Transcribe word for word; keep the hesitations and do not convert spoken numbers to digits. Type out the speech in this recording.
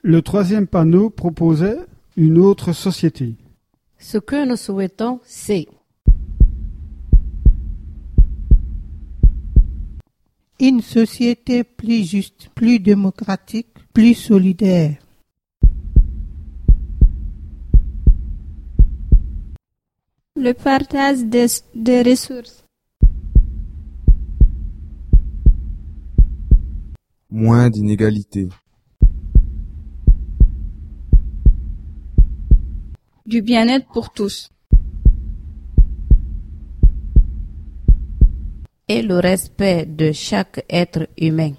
Le troisième panneau proposait une autre société. Ce que nous souhaitons, c'est une société plus juste, plus démocratique, plus solidaire. Le partage des, des ressources. Moins d'inégalités. Du bien-être pour tous. et le respect de chaque être humain.